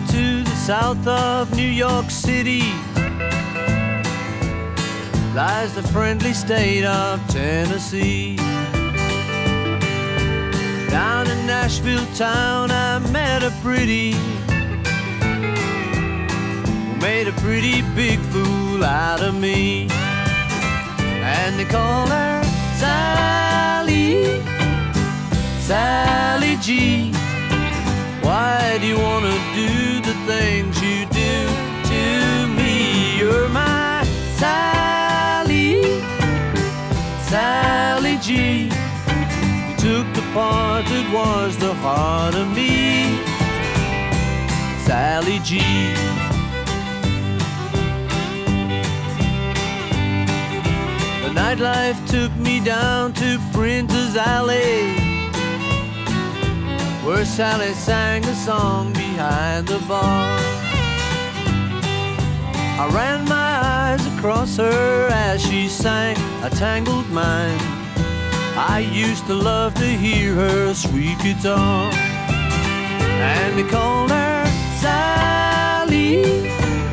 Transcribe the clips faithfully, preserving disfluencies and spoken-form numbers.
to the south of New York City lies the friendly state of Tennessee. Down in Nashville town I met a pretty who made a pretty big fool out of me. And they call her Sally, Sally G. Why do you wanna do the things you do to me? You're my Sally, Sally G. You took the part that was the heart of me, Sally G. The nightlife took me down to Printer's Alley, where Sally sang a song behind the bar. I ran my eyes across her as she sang a tangled mind. I used to love to hear her sweet guitar. And they called her Sally,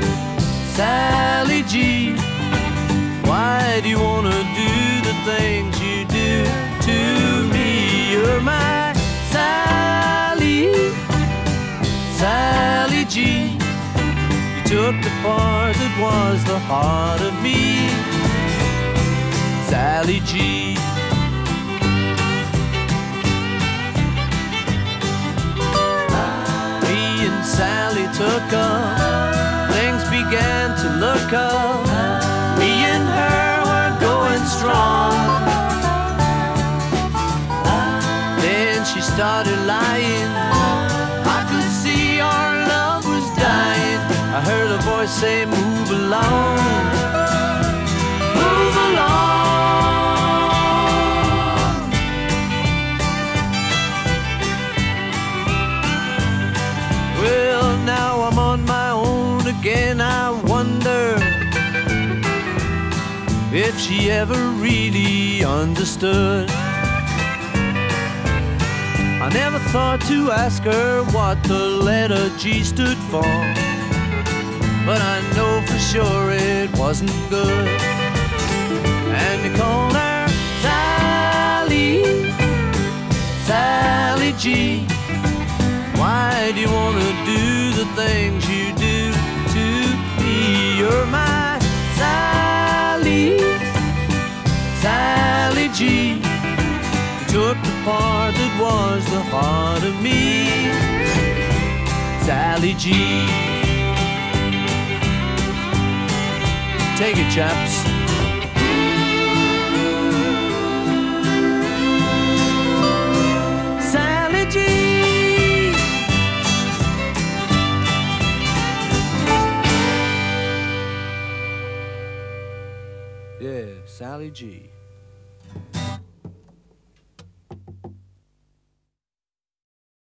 Sally G. Why do you wanna do the things you do to me? You're my Sally, Sally G. You took the part that was the heart of me, Sally G. Me and Sally took up, things began to look up. Me and her were going strong. Then she started lying. I could see our love was dying. I heard a voice say, move along, move along. Well, now I'm on my own again. I wonder if she ever really understood. I never thought to ask her what the letter G stood for, but I know for sure it wasn't good. And they called her Sally, Sally G. Why do you wanna do the things you do to me? You're my Sally, Sally G. You took the part that was the heart of me, Sally G. Take it, chaps. Sally G. Yeah, Sally G.